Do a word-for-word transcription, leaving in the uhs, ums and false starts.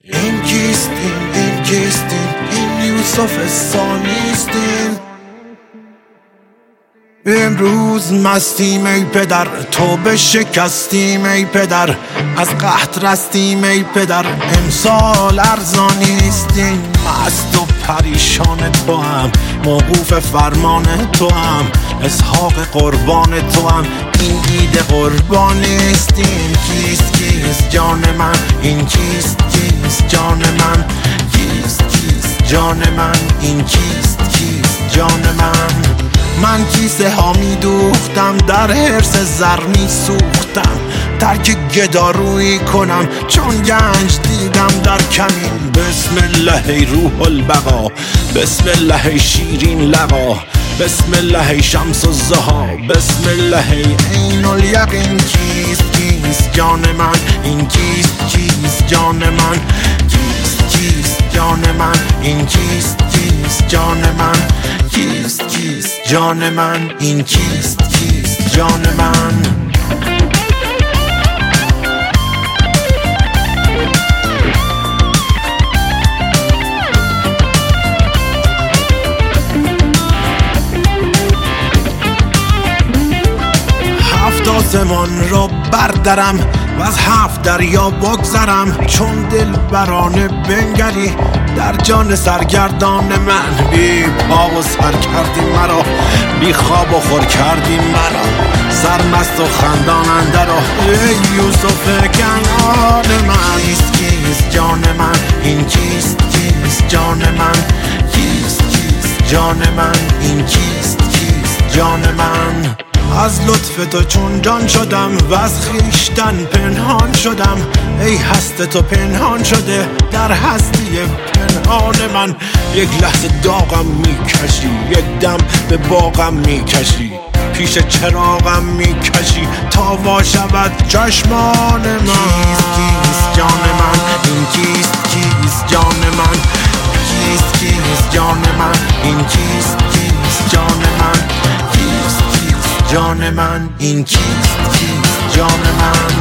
این کیستین این کیستین این یوسف ثانیستین. امروز مستیم ای پدر، تو به شکستیم ای پدر، از قحط رستیم ای پدر، امسال ارزانیستیم. مست و پریشان تو هم، موقوف فرمان تو هم، اسحاق قربان تو هم، این عید قربانیستیم. کیست کیست جان من، این کیست کیست جان من، کیست کیست جان من، این کیست کیست جان من. من کیسه ها می دوختم، در حرص زر می سوختم، ترک گدارویی کنم چون گنج دیدم در کمین. بسم الله ای روح البقا، بسم الله ای شیرین لقا، بسم الله ای شمس الضحی، بسم الله ای عین الیقین. کیست کیست جان من، این کیست کیست جان من، کیست کیست جان من، این کیست کیست جان من، کیست کیست جان من، این کیست کیست جان من. هفت آسمان را بردرم و از هفت دریا بگذرم، چون دل برانه بنگری در جان سرگردان من. بی پا و سر کردی مرا، بی خواب و خور کردی مرا، سرمست و خندان اندرا ای یوسف کنعان من. کیست کیست جان من، این کیست کیست جان من، کیست کیست جان من، این کیست کیست جان من. از لطف تو چون جان شدم و از خویشتن پنهان شدم، ای هست تو پنهان شده در هستی پنهان من. یک لحظه داغم میکشی، یک دم به باغم میکشی، پیش چراغم میکشی تا وا شود چشمان من. کیست کیست جان من، این کیست کیست جان من، کیست کیست جان من، این کیست کیست جان من، کیست کیست جان من، این کیست کیست جان من.